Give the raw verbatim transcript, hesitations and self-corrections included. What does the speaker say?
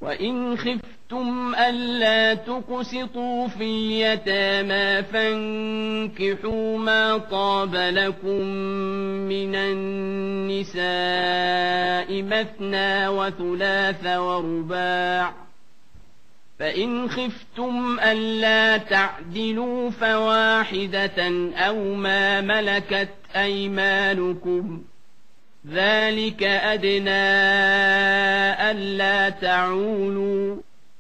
وإن خفتم ألا تقسطوا في اليتامى فانكحوا ما طاب لكم من النساء مثنى وثلاث ورباع، فإن خفتم ألا تعدلوا فواحدة أو ما ملكت أيمانكم، ذلك أدنى ألا تعولوا.